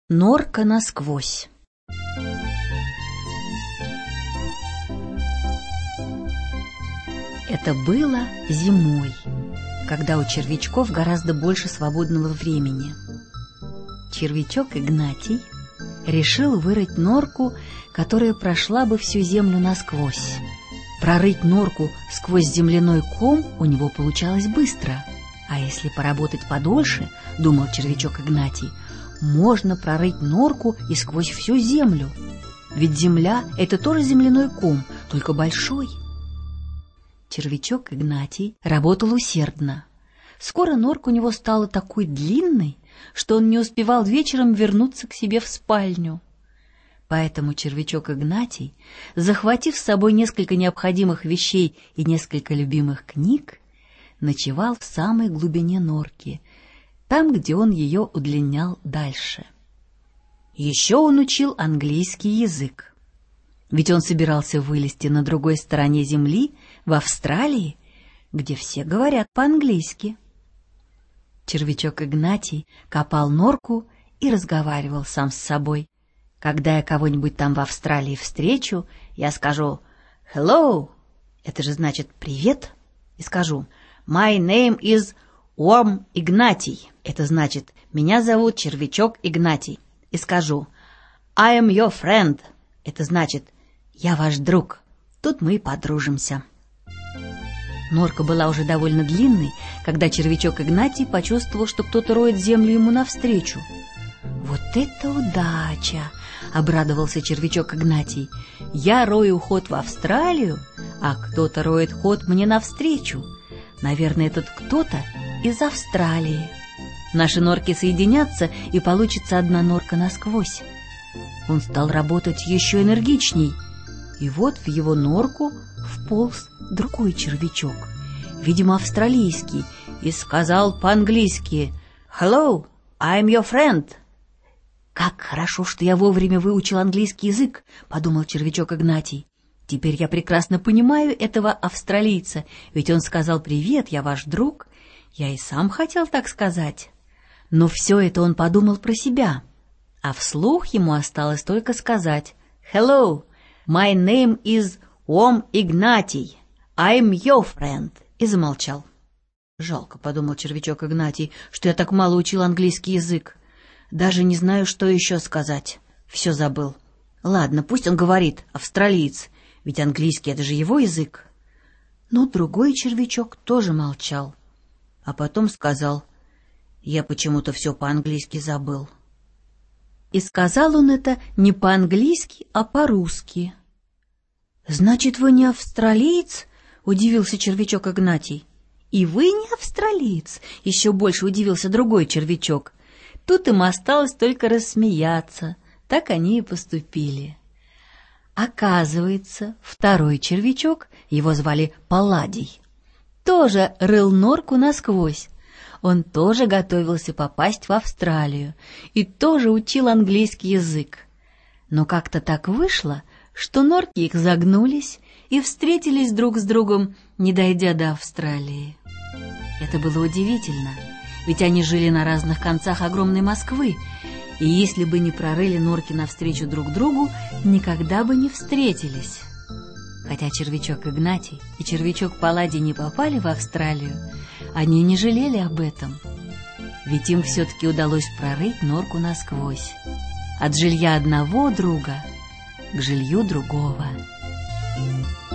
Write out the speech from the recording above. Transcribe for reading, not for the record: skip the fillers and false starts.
Норка насквозь. Это было зимой, когда у червячков гораздо больше свободного времени. Червячок Игнатий решил вырыть норку, которая прошла бы всю землю насквозь. Прорыть норку сквозь земляной ком у него получалось быстро, а если поработать подольше, думал червячок Игнатий, можно прорыть норку и сквозь всю землю. Ведь земля — это тоже земляной ком, только большой. Червячок Игнатий работал усердно. Скоро норка у него стала такой длинной, что он не успевал вечером вернуться к себе в спальню. Поэтому червячок Игнатий, захватив с собой несколько необходимых вещей и несколько любимых книг, ночевал в самой глубине норки, там, где он ее удлинял дальше. Еще он учил английский язык. Ведь он собирался вылезти на другой стороне земли, в Австралии, где все говорят по-английски. Червячок Игнатий копал норку и разговаривал сам с собой. Когда я кого-нибудь там в Австралии встречу, я скажу «Hello», это же значит «привет», и скажу «My name is Worm Игнатий», это значит «меня зовут червячок Игнатий», и скажу «I am your friend», это значит «я ваш друг». Тут мы и подружимся. Норка была уже довольно длинной, когда червячок Игнатий почувствовал, что кто-то роет землю ему навстречу. «Вот это удача!» — обрадовался червячок Игнатий. «Я рою ход в Австралию, а кто-то роет ход мне навстречу. Наверное, этот кто-то из Австралии. Наши норки соединятся, и получится одна норка насквозь». Он стал работать еще энергичней, и вот в его норку вполз другой червячок, видимо, австралийский, и сказал по-английски «Hello, I'm your friend». «Как хорошо, что я вовремя выучил английский язык», — подумал червячок Игнатий. «Теперь я прекрасно понимаю этого австралийца, ведь он сказал «Привет, я ваш друг». Я и сам хотел так сказать». Но все это он подумал про себя, а вслух ему осталось только сказать «Hello, my name is Worm Игнатий, I'm your friend», и замолчал. «Жалко», — подумал червячок Игнатий, — «что я так мало учил английский язык. Даже не знаю, что еще сказать. Все забыл. Ладно, пусть он говорит, австралиец, ведь английский — это же его язык». Но другой червячок тоже молчал, а потом сказал «Я почему-то все по-английски забыл». И сказал он это не по-английски, а по-русски. «Значит, вы не австралиец?» — удивился червячок Игнатий. «И вы не австралиец?» — еще больше удивился другой червячок. Тут им осталось только рассмеяться. Так они и поступили. Оказывается, второй червячок, его звали Палладий, тоже рыл норку насквозь. Он тоже готовился попасть в Австралию и тоже учил английский язык. Но как-то так вышло, что норки их загнулись и встретились друг с другом, не дойдя до Австралии. Это было удивительно, ведь они жили на разных концах огромной Москвы, и если бы не прорыли норки навстречу друг другу, никогда бы не встретились. Хотя червячок Игнатий и червячок Палладий не попали в Австралию, они не жалели об этом, ведь им все-таки удалось прорыть норку насквозь, от жилья одного друга к жилью другого.